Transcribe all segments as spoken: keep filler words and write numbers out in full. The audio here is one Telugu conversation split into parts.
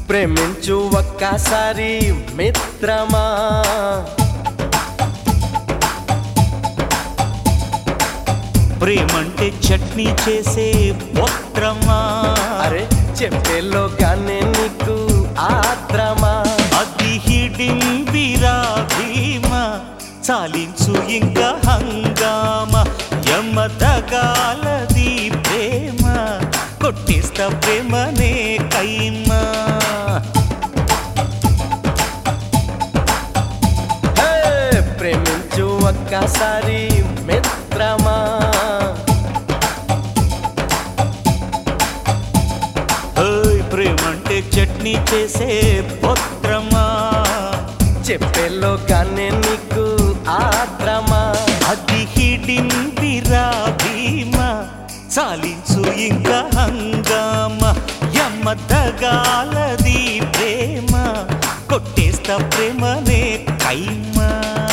ప్రేమించు ఒక్కసారి మిత్రమా, ప్రేమంటే చట్నీ చేసే పుత్రమా. అరే చెప్పేలోగానే నీకు ఆత్రమా, అది హిడింబిరా భీమా, చాలించు ఇంకా హంగామ, యమదగాలది ప్రేమ, కొట్టిస్తా ప్రేమనే కైమా. ప్రేమించు ఒక్కసారి మిత్రమా, ప్రేమంటే చట్నీ చేసే పుత్రమా, చెప్పేలోగానే నీకు ఆత్రమా, అది హిడింబిరా భీమా, చాలించు ఇంకా హంగామ, యమదగాలది ప్రేమ, కొట్టేస్తా ప్రేమనే కైమా.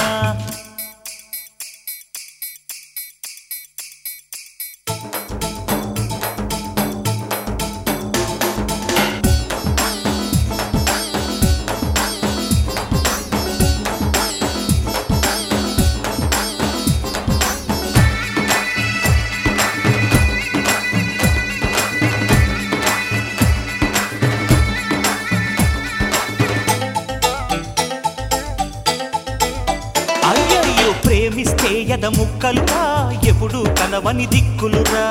అయ్యయ్యో ప్రేమిస్తే ఎద ముక్కలురా, ఎప్పుడు కనవని దిక్కులురా,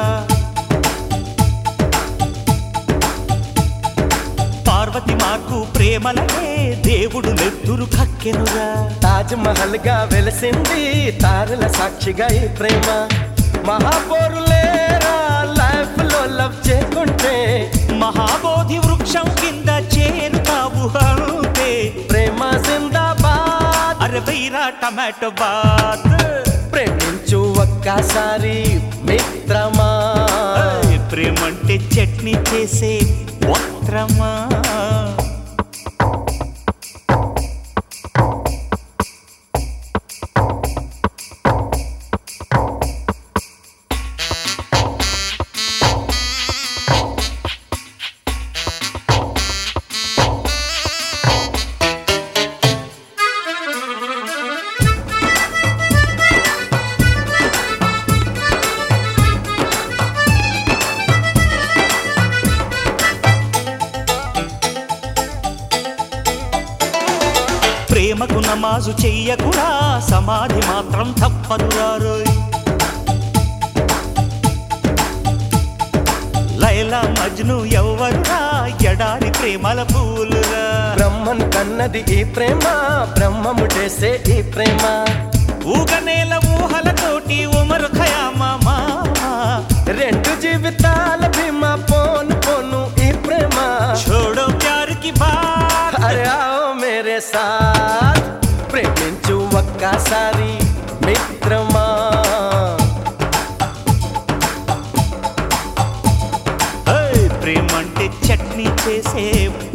పార్వతి మాకు ప్రేమలనే దేవుడు నెత్తురు కక్కెనురా. తాజ్ మహల్ గా వెలిసింది తారల సాక్షిగా ఈ ప్రేమ, మహాపౌరులేరా లైఫ్ లో లవ్ చేసుకుంటే, మహాబోధి వృక్షం కింద చేరుతావు అంటే, ప్రేమ జిందాబాద్, అరే బైరా టమాటో బాత్. ప్రేమించు ఒక్కసారి మిత్రమా, ప్రేమంటే చట్నీ చేసే పుత్రమా. ప్రేమకు నమాజు చెయ్యకురా, సమాధి మాత్రం తప్పదురారోయ్. లైలా మజ్ను ఎవ్వరురా, ఎడారి ప్రేమల పూలురా. బ్రహ్మను కన్నది ఈ ప్రేమ, బ్రహ్మముడేసే ఈ ప్రేమ, ఊగనేల ఊహలతోటి ఉమరు ఖయామా మామా, రెండు జీవితాల భీమా పోను పోను ఈ ప్రేమ. छोड़ो प्यार की बात, అరే आओ मेरे साथ, ప్రేమించు ఒక్కసారి మిత్రమా, ప్రేమంటే చట్నీ చేసే